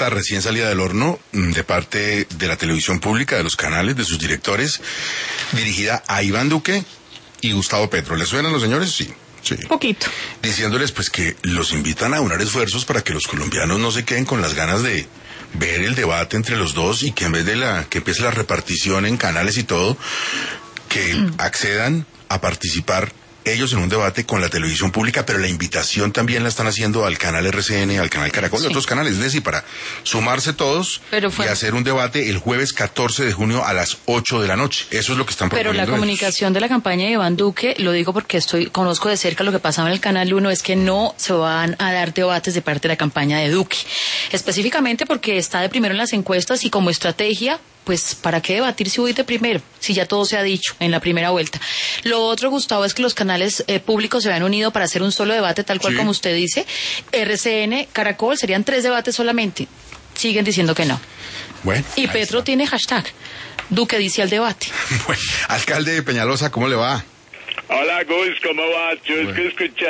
carta recién salida del horno de parte de la televisión pública, de los canales, de sus directores, dirigida a Iván Duque y Gustavo Petro. ¿Les suenan los señores? Sí. Sí. Poquito. Diciéndoles pues que los invitan a unar esfuerzos para que los colombianos no se queden con las ganas de ver el debate entre los dos y que en vez de que empiece la repartición en canales y todo, que accedan a participar ellos en un debate con la televisión pública, pero la invitación también la están haciendo al canal RCN, al canal Caracol y otros canales, es decir, para sumarse todos y hacer un debate el jueves 14 de junio a las 8 de la noche. Eso es lo que están proponiendo. Pero la comunicación de la campaña de Iván Duque, lo digo porque conozco de cerca lo que pasaba en el Canal 1, es que no se van a dar debates de parte de la campaña de Duque. Específicamente porque está de primero en las encuestas y como estrategia, pues ¿para qué debatir si voy de primero? Si ya todo se ha dicho en la primera vuelta. Lo otro, Gustavo, es que los canales públicos se habían unido para hacer un solo debate, tal cual como usted dice. RCN, Caracol, serían 3 debates solamente. Siguen diciendo que no. Bueno, y Petro tiene hashtag. Duque dice al debate. Bueno, alcalde de Peñalosa, ¿cómo le va? Hola, Gus, ¿cómo vas? Yo es que escuché